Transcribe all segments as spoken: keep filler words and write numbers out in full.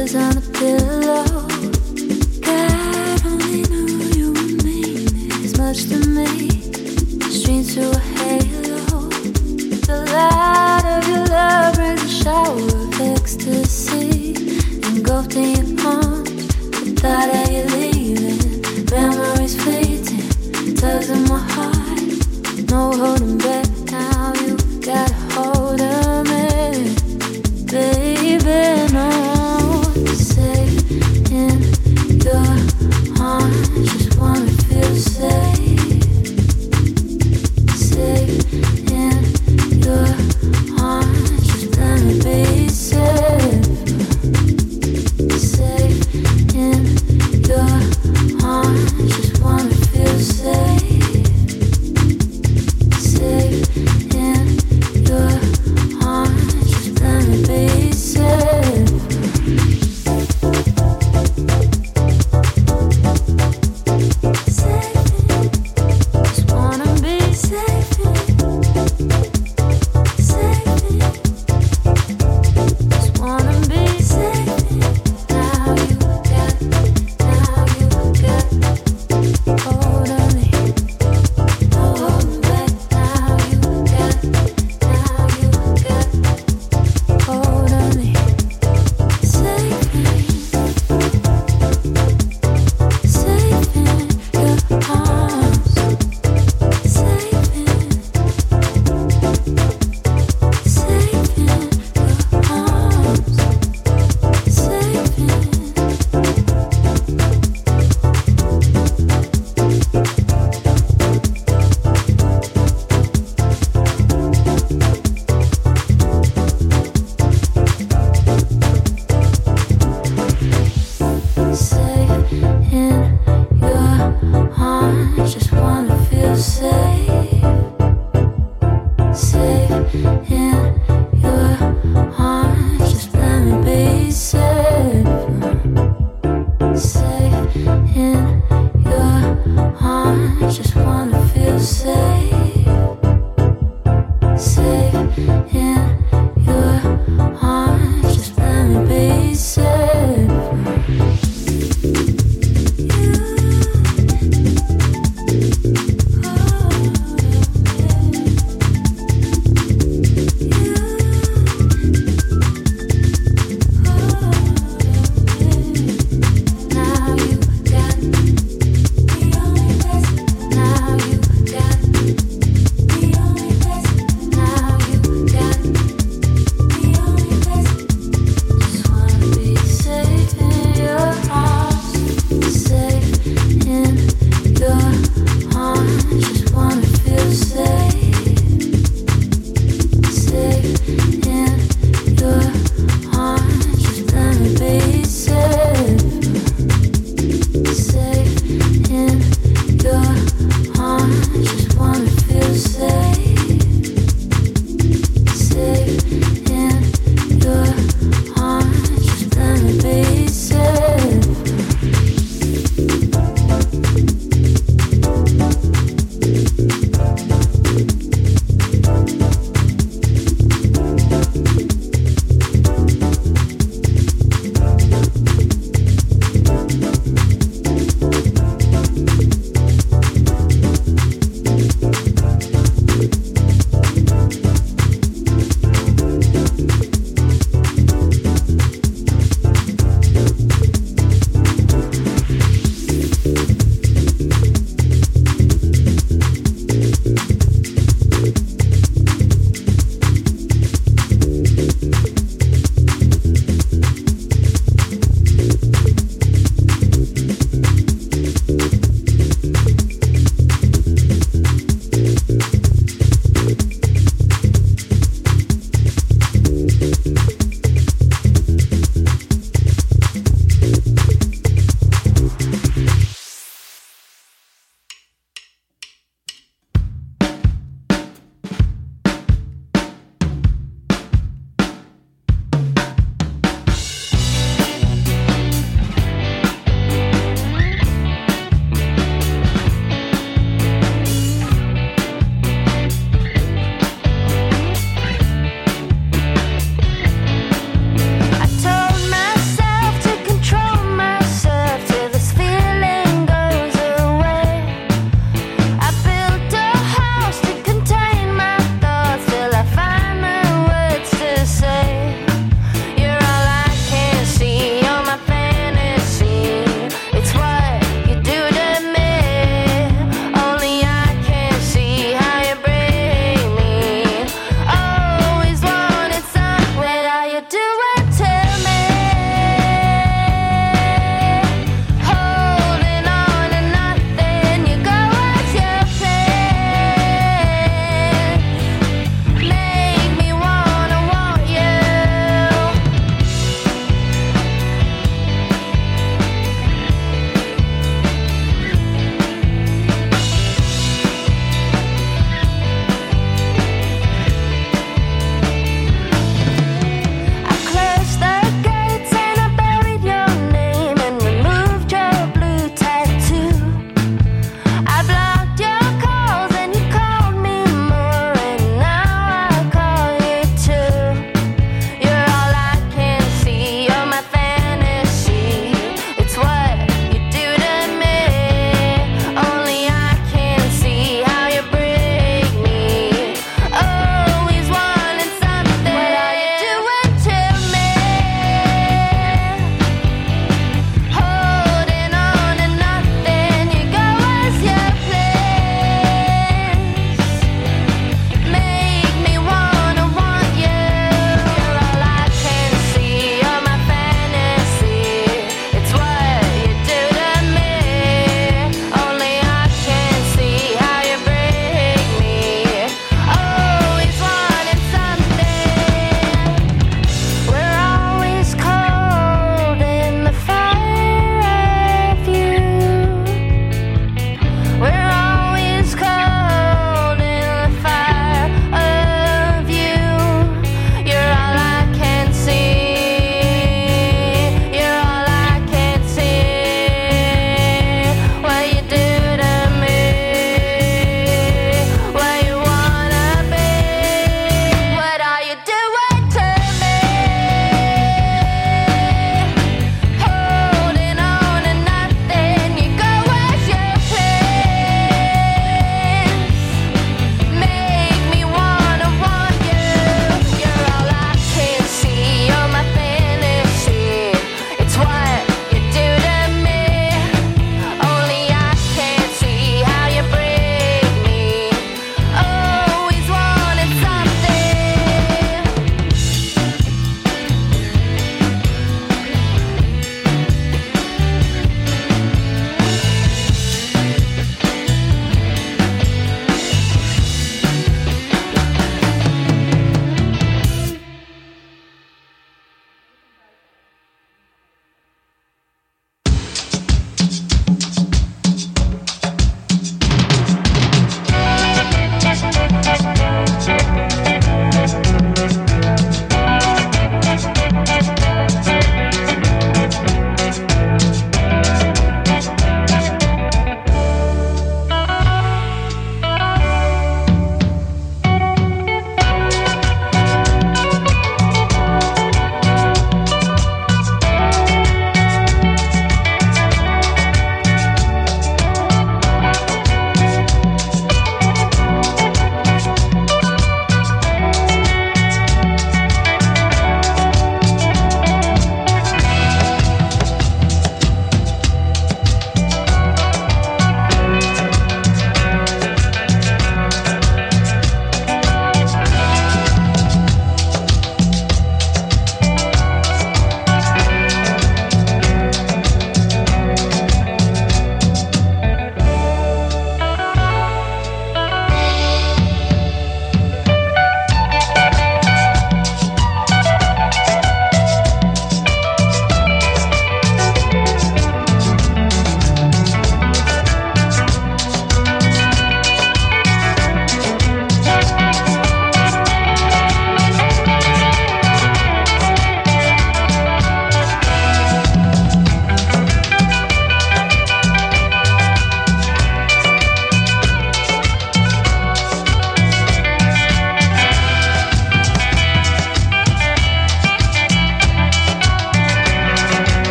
kisses on the pillow. God only knew you would mean this much to me. Stream through a halo. The light of your love brings a shower of ecstasy, engulfed in your arms. The thought of you leaving, memories fleeting, tugs in my heart. No holding back now. You got a hold of me, baby. No, safe in your arms. Just wanna feel safe, safe in your arms. Just let me be safe.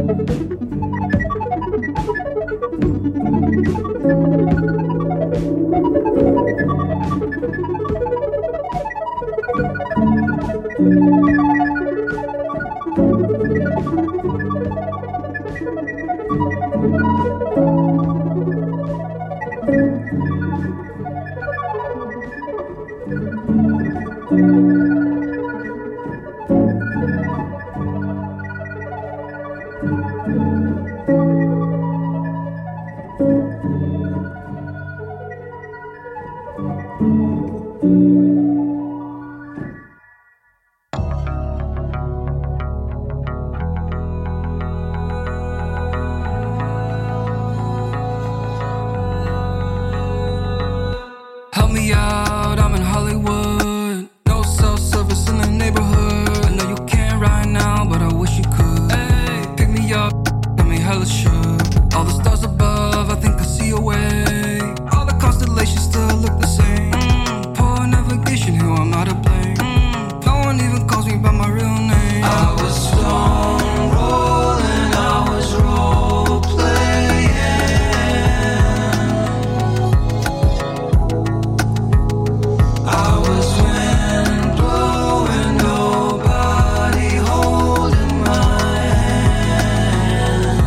Help me out, I'm in Hollywood. No cell service in the neighborhood. I know you can't right now, but I wish you could. Hey, pick me up, got me hella shook. All the stars above, I think I see a way. All the constellations still look the same. Mm, poor navigation, who I'm not to blame. Mm, no one even calls me by my real name. I was stone rolling, I was role playing. I was wind blowing, nobody holding my hand.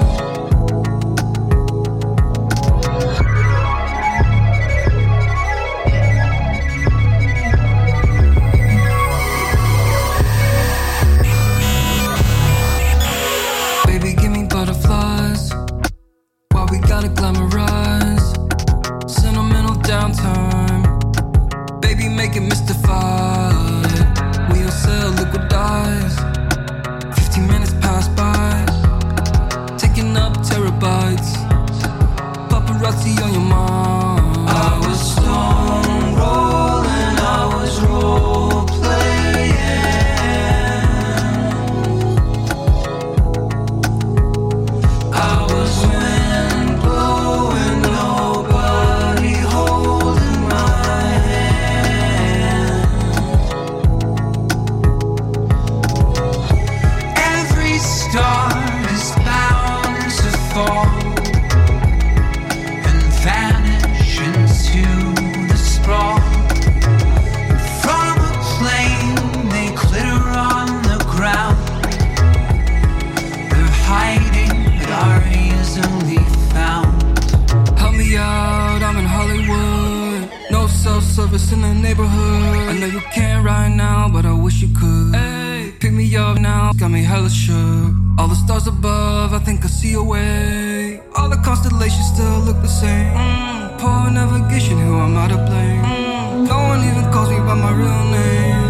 Baby, give me butterflies. Why we gotta glamorize sentimental downtime? Baby, make it mystified. We don't sell liquid eyes. Fifteen minutes pass by, taking up terabytes. Paparazzi on your mind. I was stone rolling, I was role playing. I was wind blowing, nobody holding my hand. Every star is bound to fall and vanish into the sprawl. From a plane, they glitter on the ground. They're hiding, but are easily found. Help me out, I'm in Hollywood. No cell service in the neighborhood. I know you can't right now, but I wish you could. Hey, pick me up now, got me hella shook. All the stars above, I think I see a way. All the constellations still look the same. Mm, poor navigation, who I'm not to blame. Mm, no one even calls me by my real name.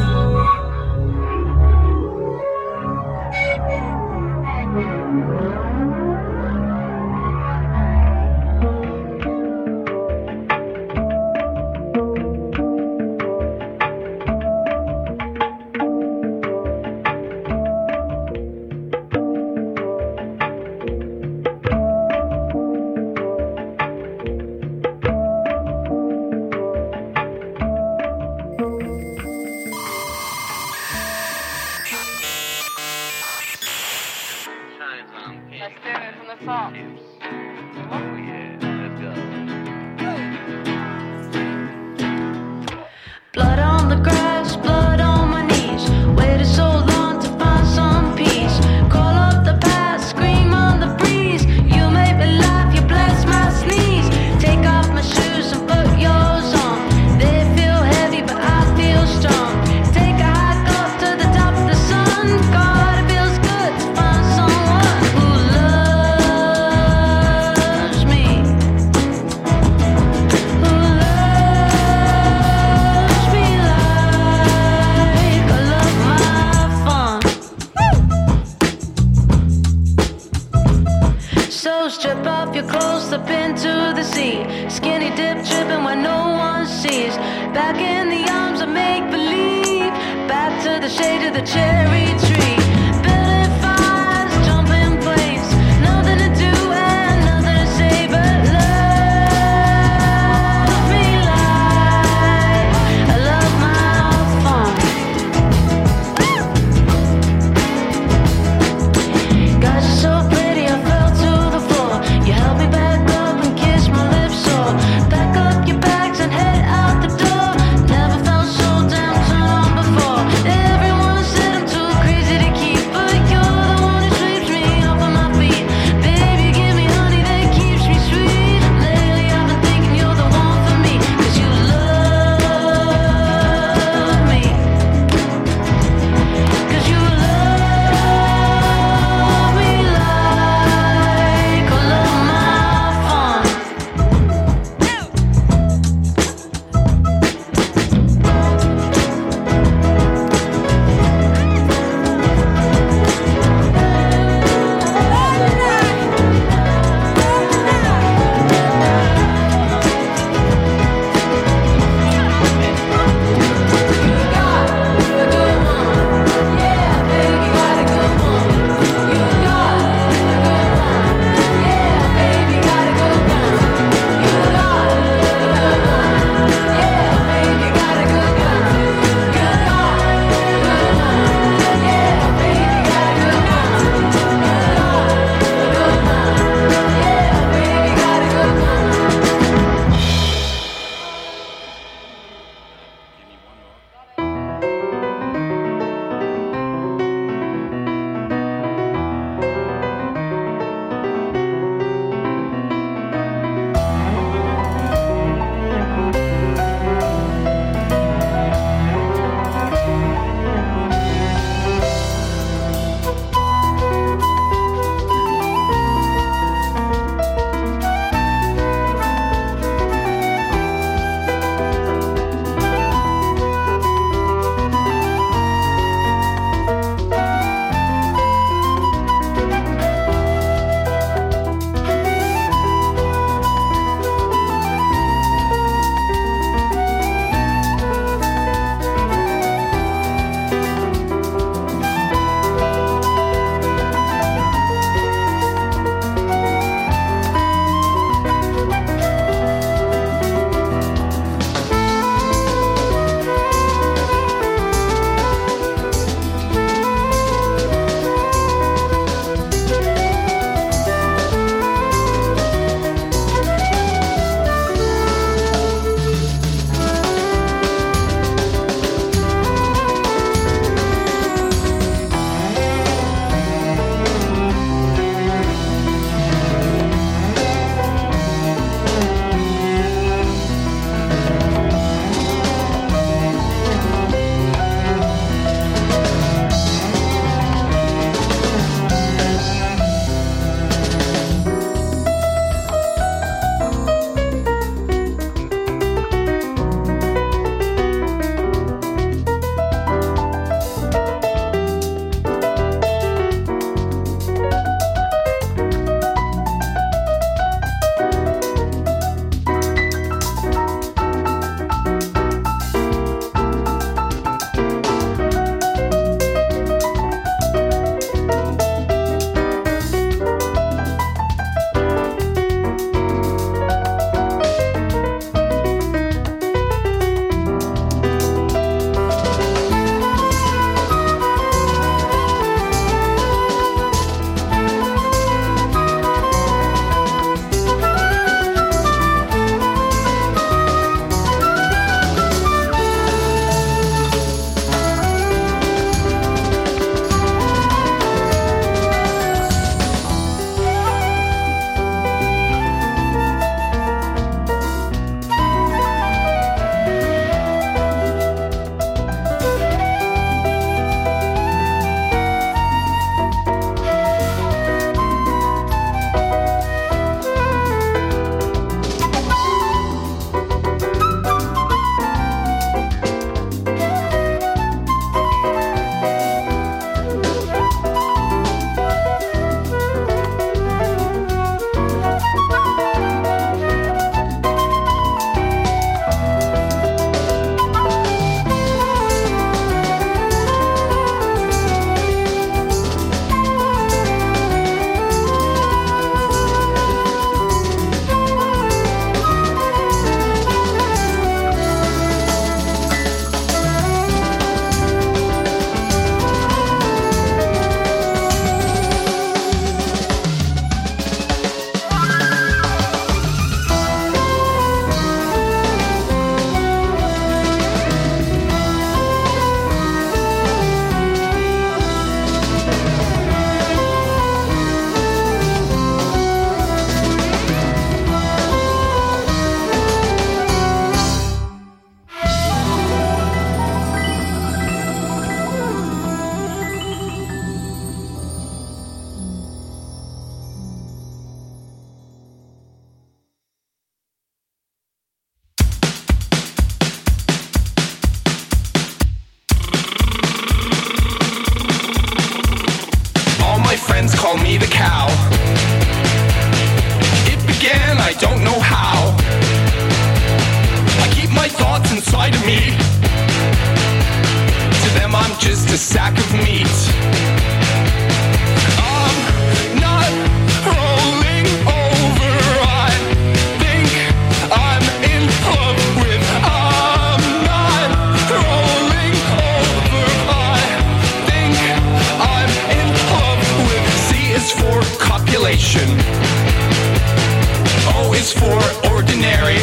Let's do it from the top. Oh yeah, let's go. Blood on the grass, blood on my knees. Waited so long to find some peace. Call up the past, scream on the breeze. You make me laugh, you bless my sneeze. Take off my shoes and put yours on. They feel heavy, but I feel strong. Take a hike up to the top of the sun. God, it feels good to find someone who loves me. Who loves me like I love my fun. So strip off your clothes, slip into the sea. Skinny dip tripping when no one sees. Back in the arms of make-believe. Back to the shade of the cherry tree. Building fires, jumping planes. Nothing to do and nothing to say but love me like I love my fun. God, you're so me. To them I'm just a sack of meat. I'm not rolling over, I think I'm in love with. I'm not rolling over, I think I'm in love with. C is for copulation, O is for ordinary,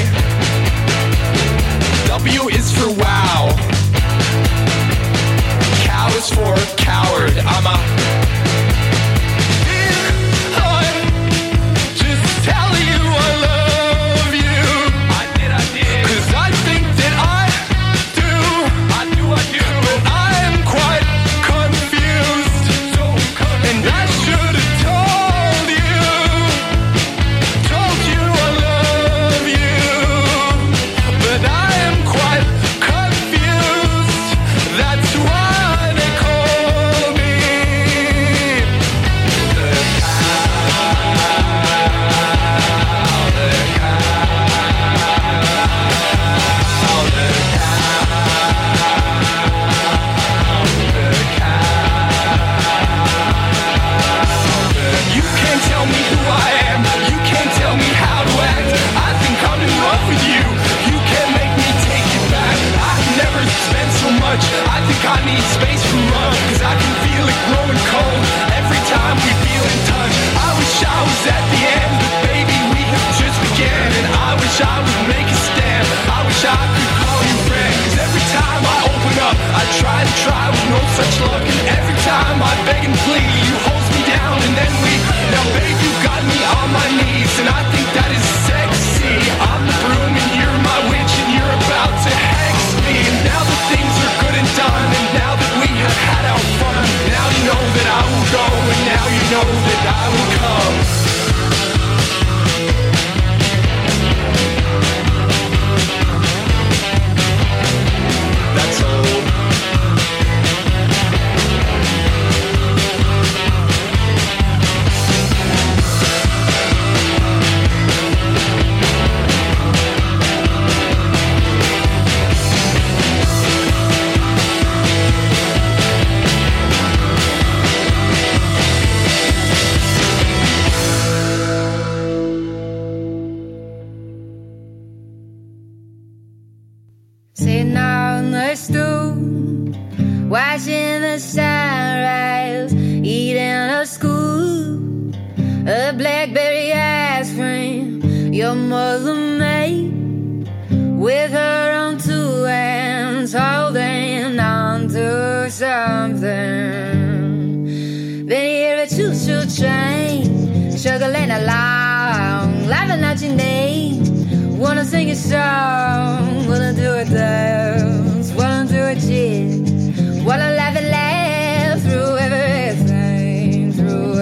W is for wow, cow is for coward. I'm a I'm just telling you I love you. I did, I did. Cause I think that I do. I do, I do. But I am quite confused. So confused. And I should have told you. Told you I love you. But I am quite confused. That's why they call me the cow, the cow, the You can't tell me who I am. You can't tell me how to act. I think I'm in love with you. You can't make me take it back. I've never spent so much. I think I need space from love. Cause I can feel it growing cold every time we feel in touch. I wish I was at the end, but baby, we have just began. And I wish I would make a stand. I wish I could call you friend. Cause every time I open up, I try to try with no such luck. And every time I beg and plead, you hold me down and then we. Now babe, you got me on my knees, and I think that is sexy. I'm the broom and you're my witch, and you're about to hex me. And now that things are good and done, and now that we have had our fun, now you know that I will go, and now you know that I will come. That's all. Sitting on the stool, watching the sunrise, eating a scoop of blackberry ice cream your mother made, with her on two hands holding on to something. Then you hear a choo-choo train struggling along, laughing at your name. Wanna sing a song, wanna do a dance, wanna do a jig, wanna laugh and laugh through everything, through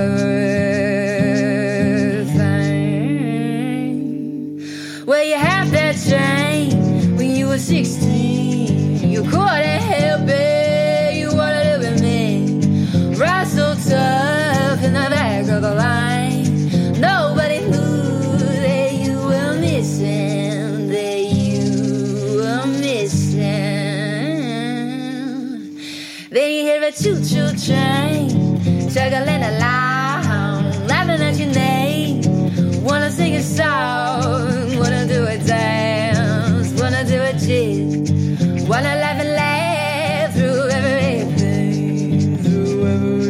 everything. Well, you have that chain when you were sixteen. You couldn't help it, you wanna live with me. Ride so tough in the back of the line. Nobody knew that you were missing, that you were missing. Then you hear a choo-choo train chugging along, laughing at your name. Wanna sing a song, wanna do a dance, wanna do a jig, wanna laugh and laugh through everything, through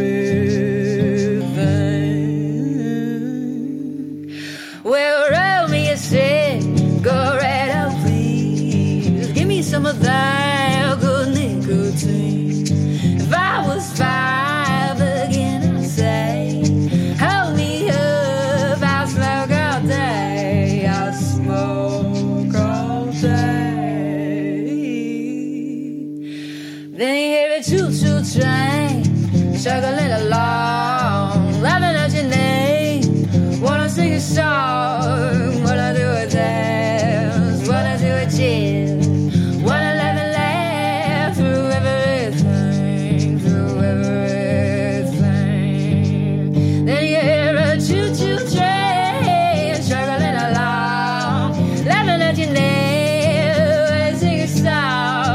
everything. Well, roll me a stick, go right out, please. Give me some of that good nicotine. If I was five again, I'd say, hold me up, I'll smoke all day, I'll smoke all day. Then you hear a choo-choo train struggling along, laughing at your name. Wanna sing a song, wanna do a dance, wanna do a jig, wanna laugh and laugh through everything, through everything. Then you hear a choo-choo train struggling along, laughing at your name. Wanna sing a song,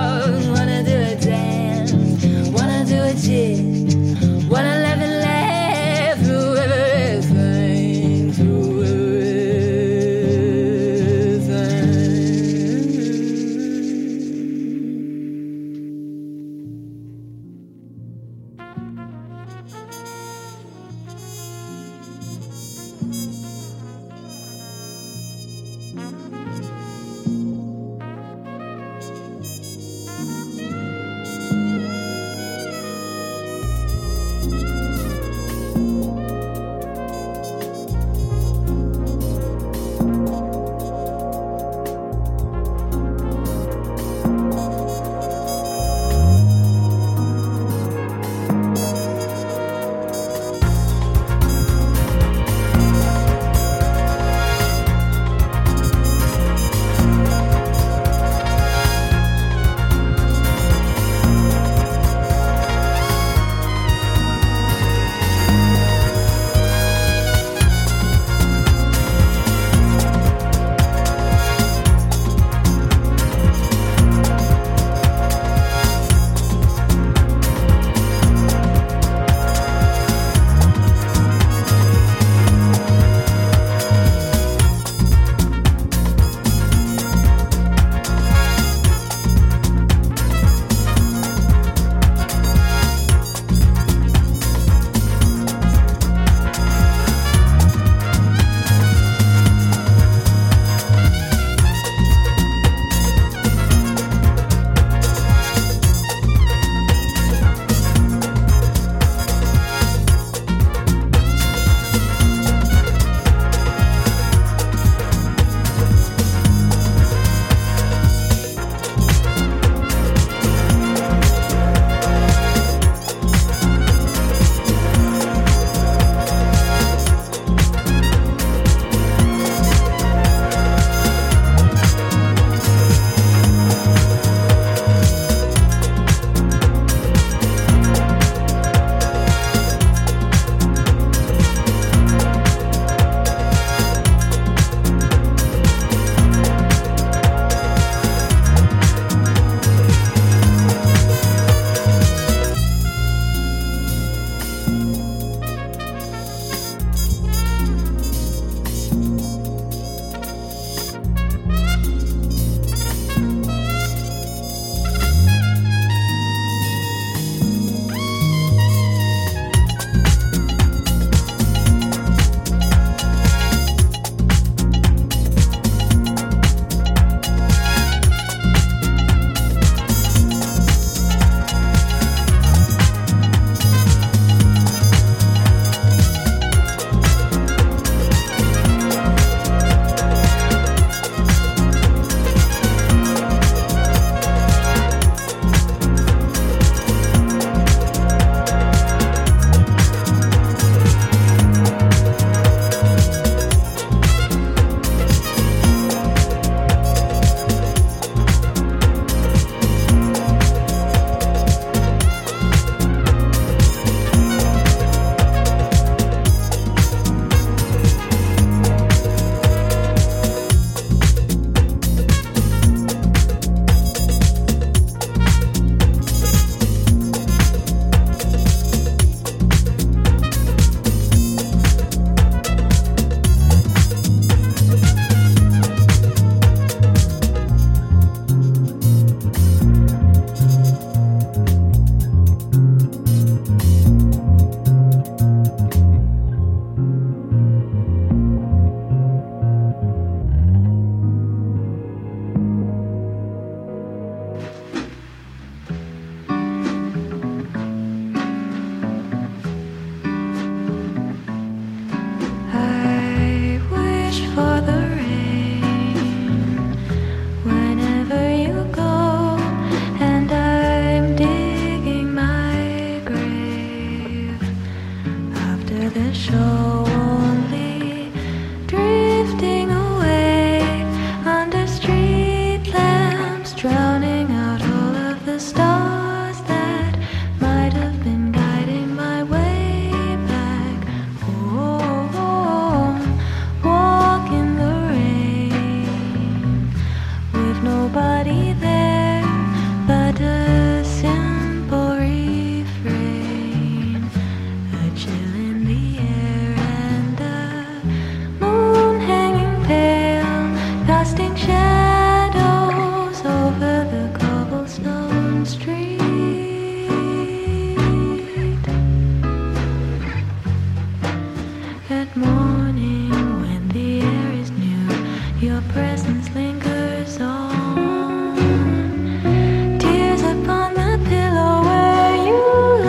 Your presence lingers on. Tears upon the pillow where you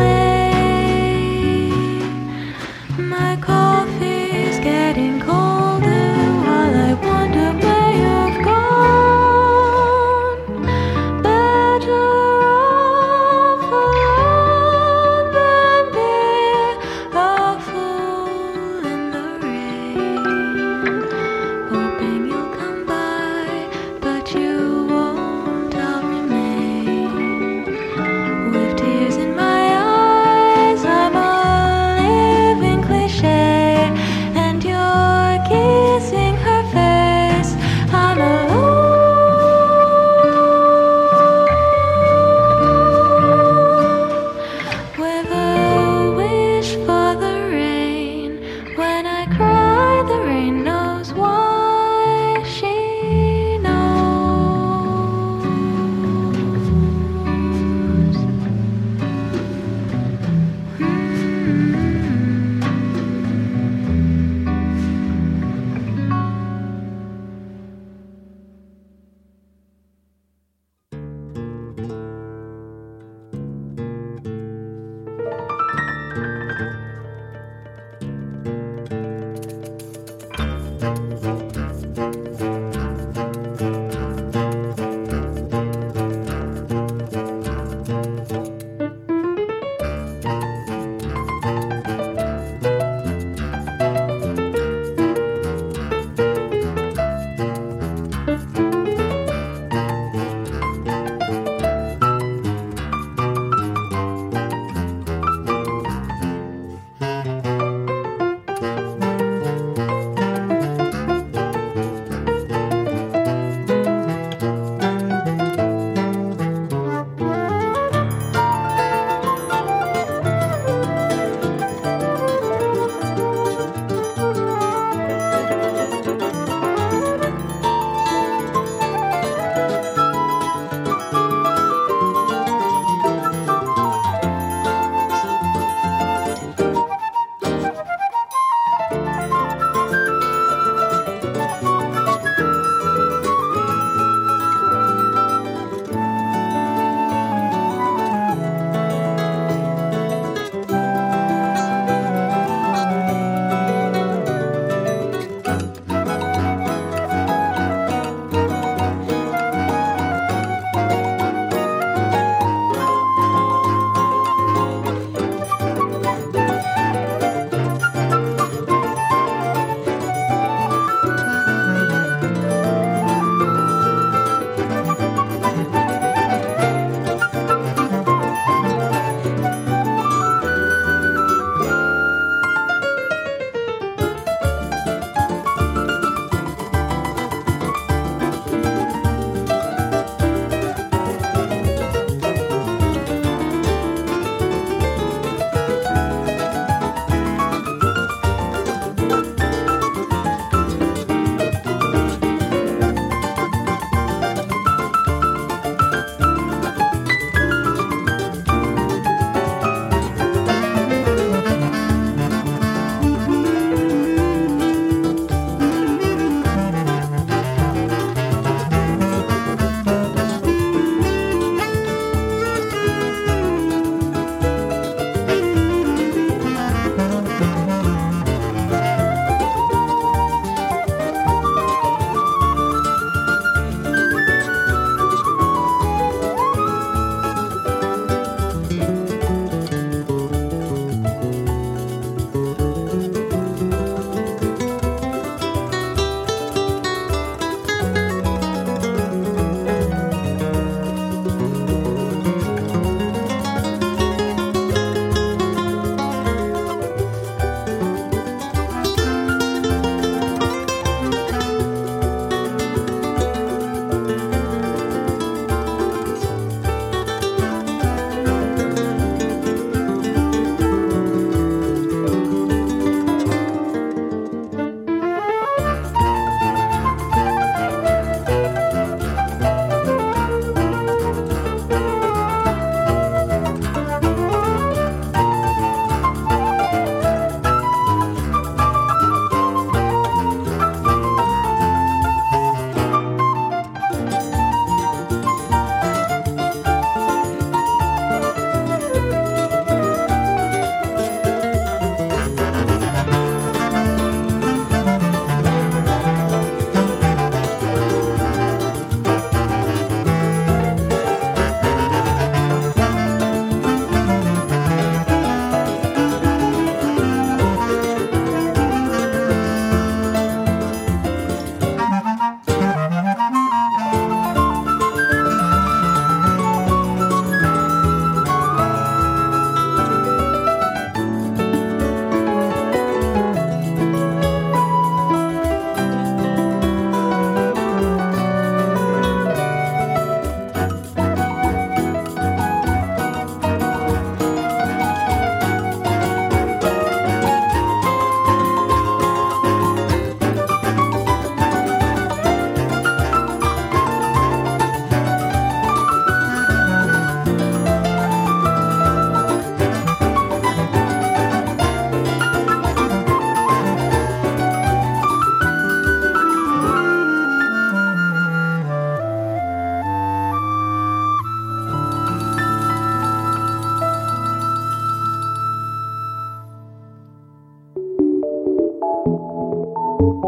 lay. My coffee's getting colder while I wonder where you've gone. Better off alone than bear a fool in the rain. Hoping you'll come by.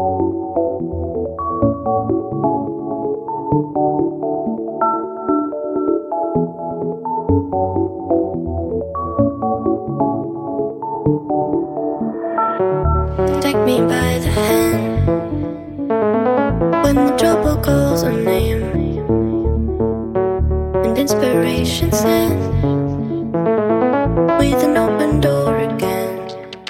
Take me by the hand when the trouble calls our name and inspiration sent with an open door again.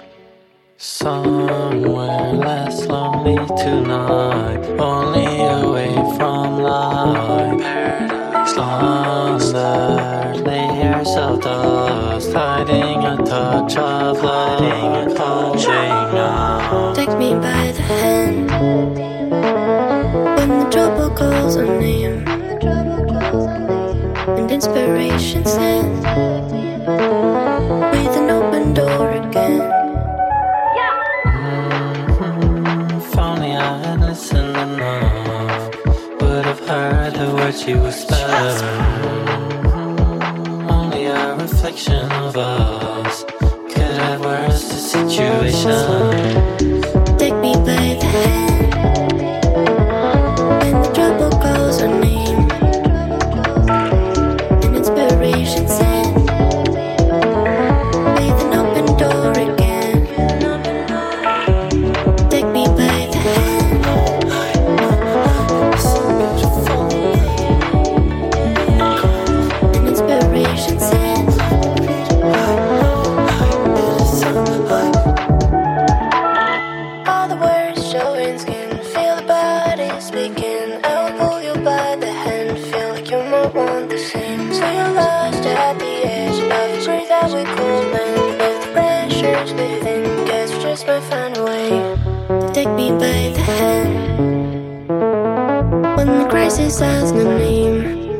Somewhere less lonely tonight, only away from life. Paradise lost, layers of dust, hiding a touch of light, touching out. Take me by the hand when the trouble calls our name and inspiration sent with an open door again. Mm-hmm. If only I had listened enough, would have heard the words you whispered. Mm-hmm. Only a reflection of us could have worse the situation. Take me by the hand when the trouble calls our name and inspiration sent with an open door again. Take me by the hand, and inspiration sent. All the words showing skin, feel the body speaking. I will pull you by the hand, feel like you might want the same. So you're lost at the edge of a tree that we could mend. If the pressure's within, guess we just might find a way to take me by the hand when the crisis has no name.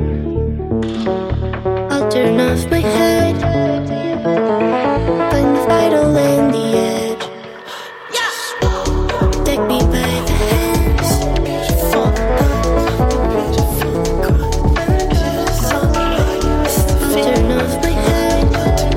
I'll turn off my head, find the vital in the edge. Take me by the hands, turn off my head.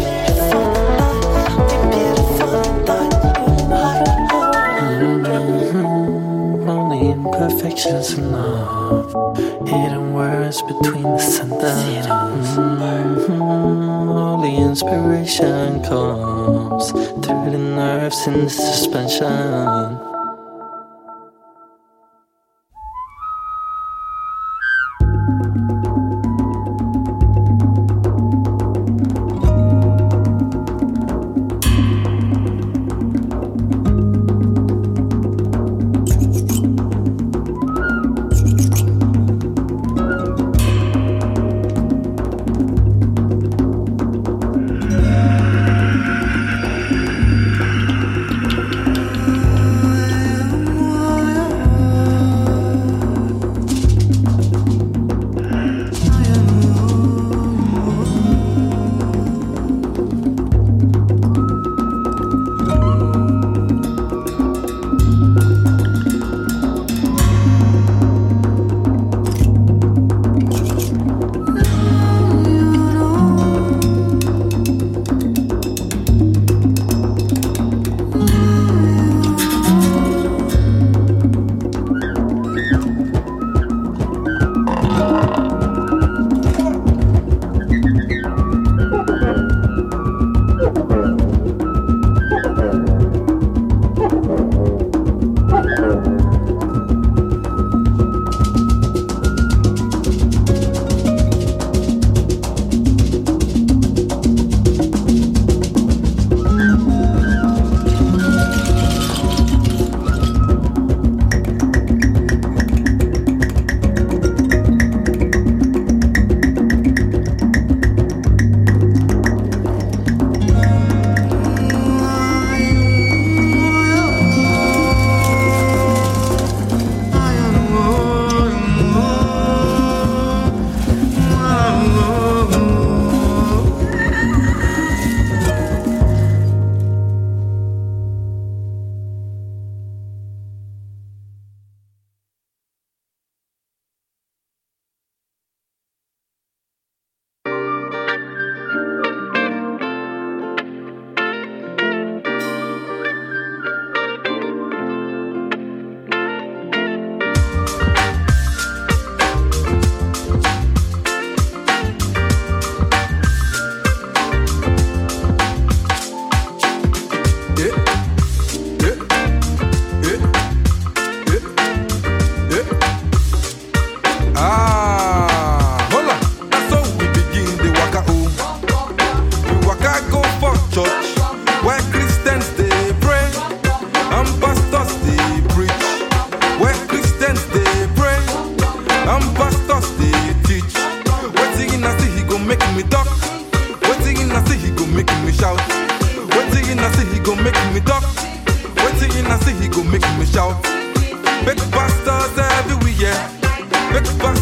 Mm-hmm. Only imperfections enough, hidden words between the sentences. Mm-hmm. Only inspiration comes through the nerves in the suspension.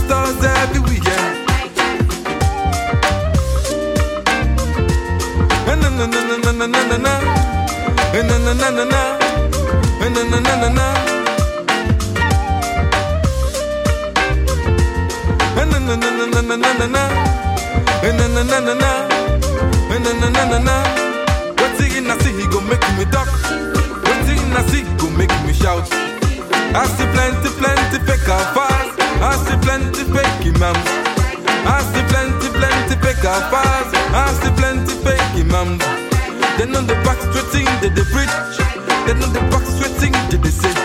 stars every weekend. Na na na na na na na na na na na na na na na na na na na. Na na na na na na na na na na na na na na na na. What's in I see he go make me talk. What's in I see go make me shout. I see plenty, plenty fake fast. I see plenty fake imams. I see plenty, plenty fake fast. I see plenty fake imams. They know the back straight thing that they preach. They know the back straight thing that they say.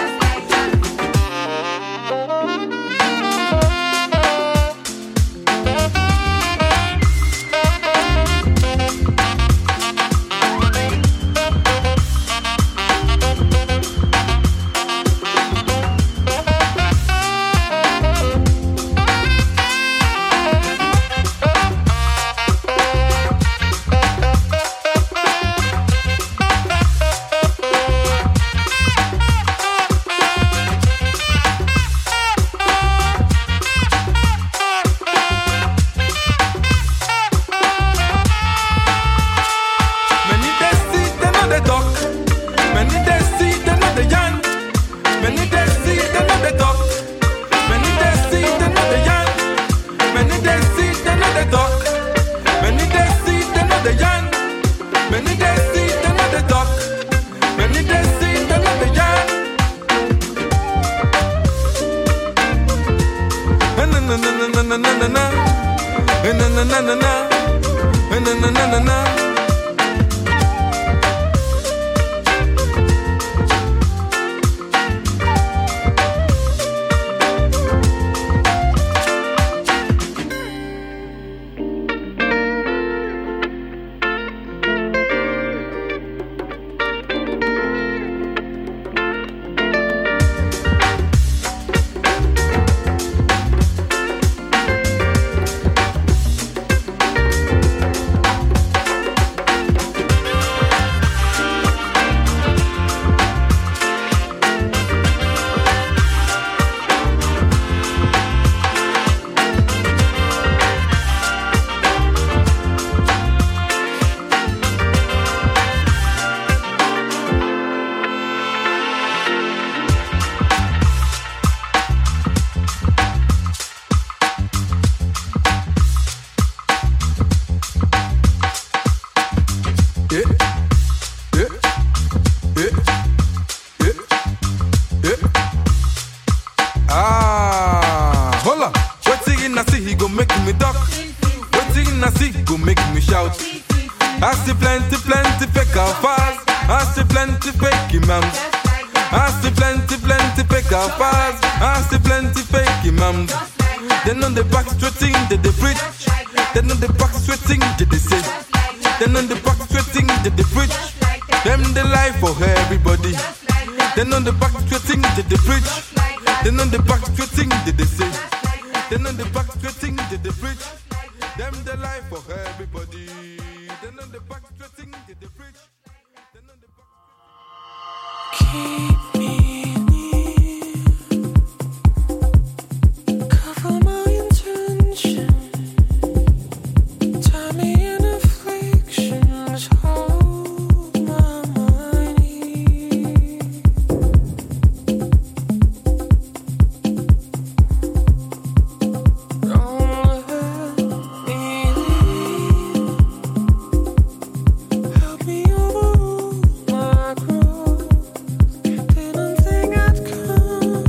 Keep